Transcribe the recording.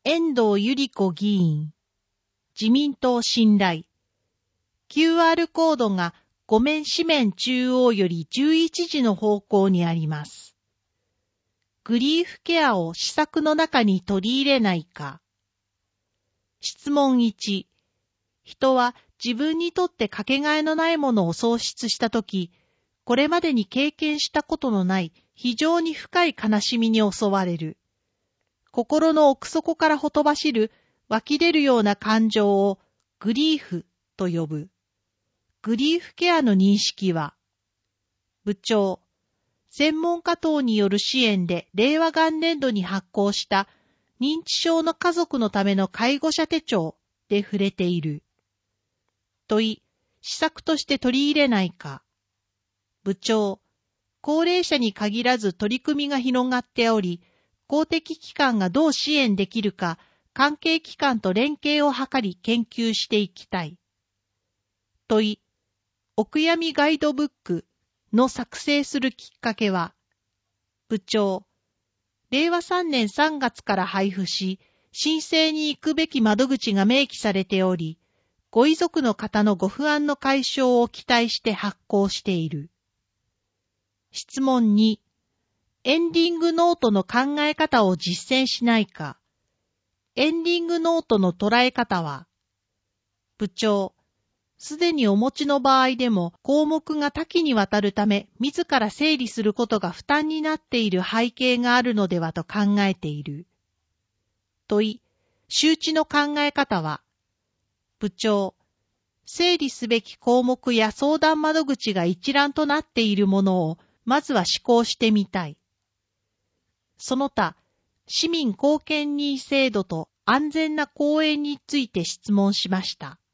遠藤百合子議員、自民党信頼。QR コードが5面四面中央より11時の方向にあります。グリーフケアを施策の中に取り入れないか。質問1。人は自分にとってかけがえのないものを喪失したとき、これまでに経験したことのない非常に深い悲しみに襲われる。心の奥底からほとばしる湧き出るような感情をグリーフと呼ぶ。グリーフケアの認識は、部長、専門家等による支援で令和元年度に発行した認知症の家族のための介護者手帳で触れている。問い、施策として取り入れないか。部長、高齢者に限らず取り組みが広がっており、公的機関がどう支援できるか、関係機関と連携を図り研究していきたい。問い、お悔やみガイドブックの作成するきっかけは、部長、令和3年3月から配布し、申請に行くべき窓口が明記されており、ご遺族の方のご不安の解消を期待して発行している。質問2、エンディングノートの考え方を実践しないか。エンディングノートの捉え方は、部長、すでにお持ちの場合でも項目が多岐にわたるため、自ら整理することが負担になっている背景があるのではと考えている。問い、周知の考え方は、部長、整理すべき項目や相談窓口が一覧となっているものを、まずは試行してみたい。その他、市民貢献任制度と安全な公園について質問しました。